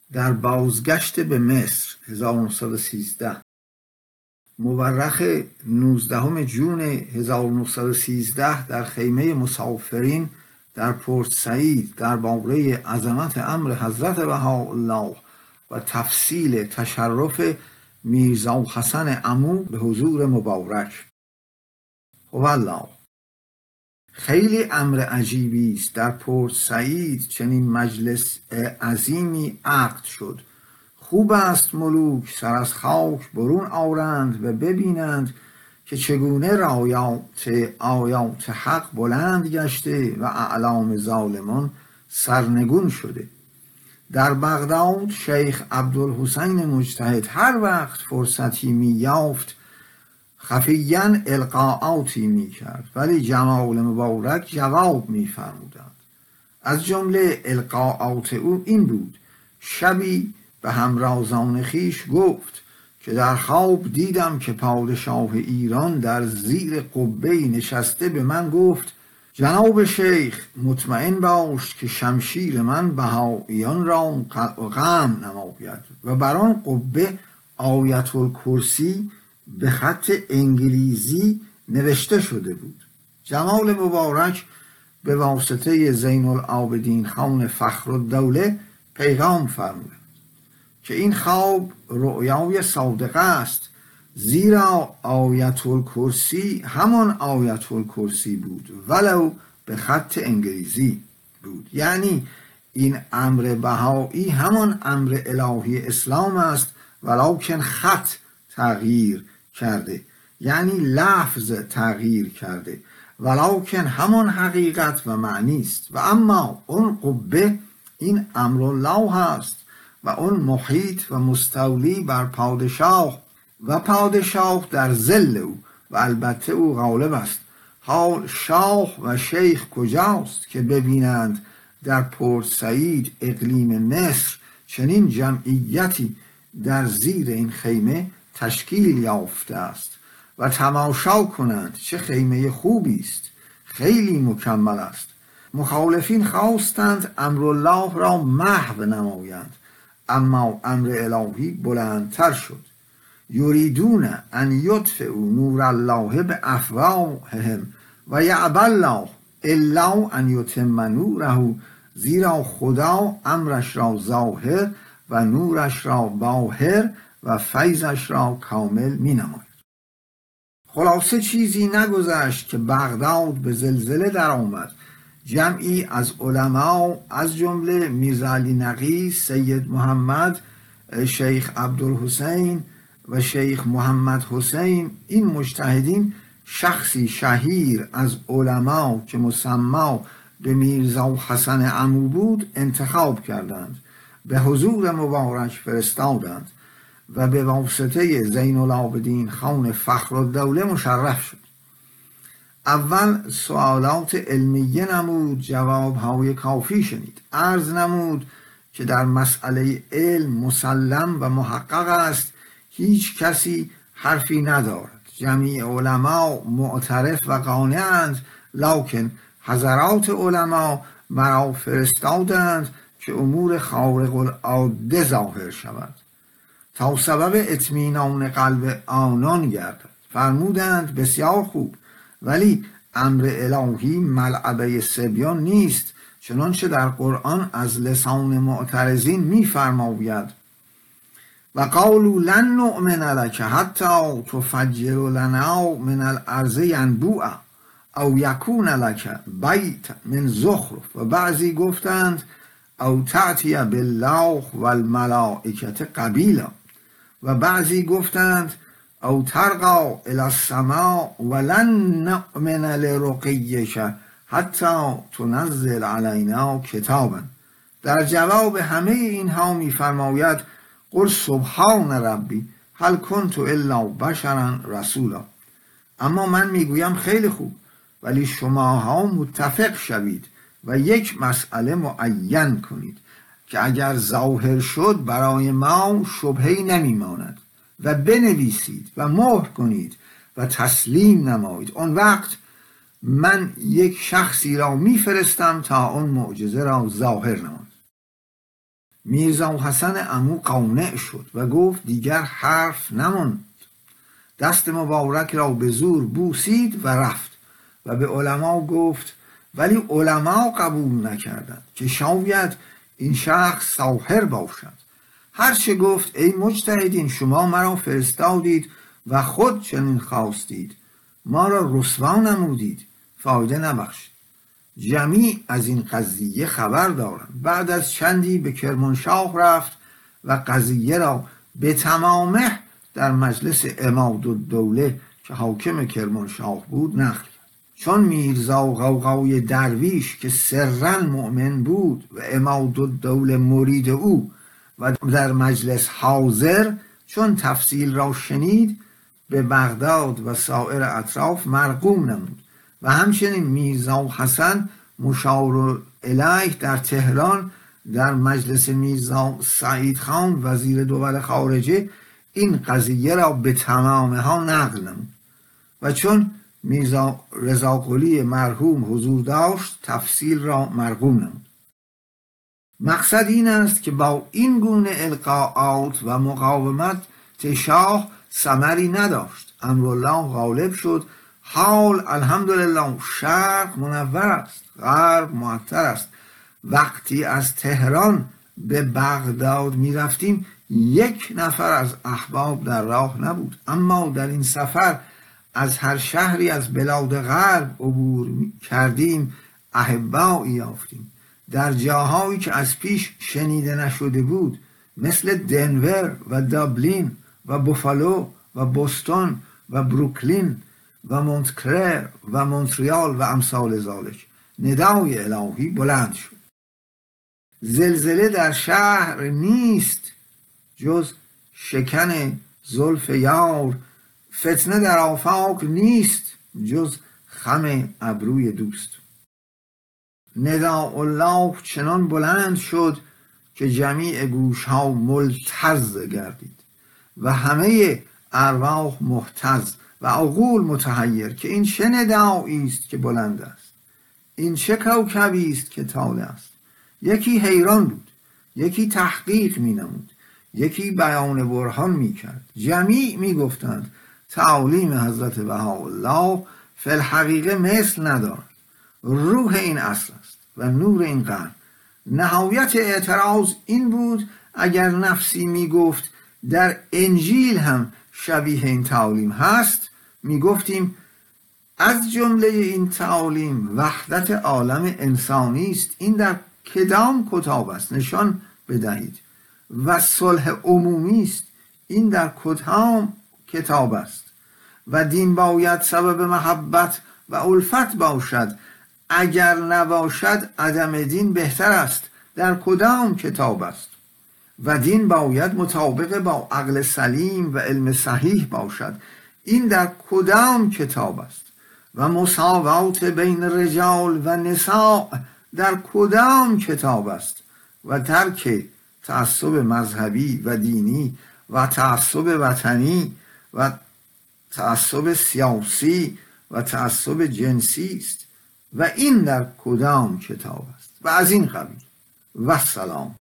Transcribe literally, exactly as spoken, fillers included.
در بازگشت به مصر هزار و نهصد و سیزده، مورخ نوزدهم ژوئن هزار و نهصد و سیزده در خیمه مسافرین در پورت سعید درباره عظمت امر حضرت بهاءالله و تفصیل تشرف میرزا حسن عمو به حضور مبارک. والله خیلی امر عجیبی است در پورت سعید چنین مجلس عظیمی عقد شد. خوب است ملوک سر از خاک برون آرند و ببینند که چگونه رایات آیات حق بلند گشته و اعلام ظالمان سرنگون شده. در بغداد شیخ عبدالحسین مجتهد هر وقت فرصتی می یافت خفیاً القاءاتی می کرد، ولی جمال مبارک جواب می فرمودند. از جمله القاءات او این بود: شبی به همرازان خیش گفت که در خواب دیدم که پادشاه ایران در زیر قبه نشسته به من گفت جناب شیخ مطمئن باش که شمشیر من بهائیان را غم نماید و بر آن قبه آیت الکرسی به خط انگلیسی نوشته شده بود. جمال مبارک به واسطه زین العابدین خان فخرالدوله پیغام فرمود که این خواب رؤیای صادقه است، زیرا آیت الکرسی همان آیت الکرسی بود ولو به خط انگلیسی بود. یعنی این امر بهایی همان امر الهی اسلام است ولکن خط تغییر کرده، یعنی لفظ تغییر کرده، ولکن همان حقیقت و معنی است. و اما اون قبه این امر الله است و اون محیط و مستولی بر پادشاه و پادشاه در ظل او و البته او غالب است. حال شاه و شیخ کجاست که ببینند در پورت سعید اقلیم مصر چنین جمعیتی در زیر این خیمه تشکیل یافته است و تماشا کنند چه خیمه خوبی است، خیلی مکمل است. مخالفین خواستند امر الله را محو نمایند، اما امر الهی بلندتر شد. یریدون ان یطفئوا نور الله بافواههم و یأبی الله الا ان یتم نوره، زیرا خدا امرش را ظاهر و نورش را باهر و فیضش را کامل می نماید. خلاصه چیزی نگذشت که بغداد به زلزله در آمد. جمعی از علما از جمله میرزا علی نقی، سید محمد، شیخ عبدالحسین و شیخ محمد حسین، این مجتهدین شخصی شهیر از علما که مسما به میرزا حسن عمو بود انتخاب کردند، به حضور مبارک فرستادند و به واسطه زین العابدین خان فخرالدوله مشرف شد. اول سوالات علمیه نمود، جوابهای کافی شنید. عرض نمود که در مسئله علم مسلم و محقق است، هیچ کسی حرفی ندارد، جمیع علما معترف و قانعند، لکن حضرات علما مرا فرستادند که امور خارق العاده ظاهر شود تا سبب اطمینان قلب آنان گردد. فرمودند بسیار خوب، ولی امر الهی ملعبه صبیان نیست، چنانچه در قرآن از لسان معترضین می‌فرماید و قالوا لن نؤمن لك حتی تفجر لنا من الارض ینبوعا او یکون لك بیت من زخرف، و بعضی گفتند او تأتی بالله والملائکه قبیلا، و بعضی گفتند او ترقى الى السماء ولن نؤمن لرقیک حتی تنزل علینا کتابا. در جواب همه اینها می‌فرماید قل سبحان ربی هل کنت الا بشرا رسولا. اما من میگویم خیلی خوب، ولی شماها متفق شوید و یک مسئله معین کنید که اگر ظاهر شد برای ما شبهه‌ای نمیماند و بنویسید و مهر کنید و تسلیم نمایید. اون وقت من یک شخصی را میفرستم تا اون معجزه را ظاهر نماید. میرزا حسن عمو قانع شد و گفت دیگر حرف نماند. دست مبارک را به زور بوسید و رفت و به علما گفت، ولی علما قبول نکردند که شاید این شخص ساحر باشد. هرچه گفت ای مجتهدین، شما مرا فرستادید و خود چنین خواستید، ما را رسوا نمودید، فایده نبخشید. جمیع از این قضیه خبر دارند. بعد از چندی به کرمانشاه رفت و قضیه را به تمامه در مجلس عمادالدوله که حاکم کرمانشاه بود نقل کرد. چون میرزا غوغای درویش که سرا مؤمن بود و عمادالدوله مرید او و در مجلس حاضر، چون تفصیل را شنید به بغداد و سایر اطراف مرقوم نمود و همچنین میرزا حسن مشار الیه در تهران در مجلس میرزا سعید خان وزیر دول خارجه این قضیه را به تمامه ها نقل نمود و چون میرزا رضاقلی مرحوم حضور داشت تفصیل را مرقوم نمود. مقصد این است که با این گونه القاءات و مقاومت شاه ثمری نداشت. امرالله غالب شد. حال الحمدلله شرق منور است، غرب معطر است. وقتی از تهران به بغداد می رفتیم یک نفر از احباب در راه نبود، اما در این سفر از هر شهری از بلاد غرب عبور کردیم احبایی یافتیم در جاهایی که از پیش شنیده نشده بود، مثل دنور و دابلین و بوفالو و بوستون و بروکلین و مونتکلر و مونتریال و امثال ذالک. ندای الهی بلند شد. زلزله در شهر نیست جز شکن زلف یار، فتنه در آفاق نیست جز خم ابروی دوست. نداء الله چنان بلند شد که جمیع گوش ها ملتز گردید و همه ارواح محتز و عقول متحیر که این چه ندایی است که بلند است، این چه کوکبی است که تازه است. یکی حیران بود، یکی تحقیق می نمود، یکی بیان برهان می کرد. جمیع می گفتند تعالیم حضرت بهاءالله فی الحقیقه مثل ندارد. روح این اصل است و نور این قرن. نهایت اعتراض این بود اگر نفسی می گفت در انجیل هم شبیه این تعالیم هست، می گفتیم از جمله این تعالیم وحدت عالم انسانی است. این در کدام کتاب است؟ نشان بدهید. و صلح عمومی است. این در کدام کتاب است؟ و دین باید سبب محبت و الفت باشد، اگر نباشد عدم دین بهتر است. در کدام کتاب است؟ و دین باید مطابق با عقل سلیم و علم صحیح باشد. این در کدام کتاب است؟ و مساوات بین رجال و نساء در کدام کتاب است؟ و ترک تعصب مذهبی و دینی و تعصب وطنی و تعصب سیاسی و تعصب جنسی است. و این در کدام کتاب است؟ و از این قبیل. و سلام.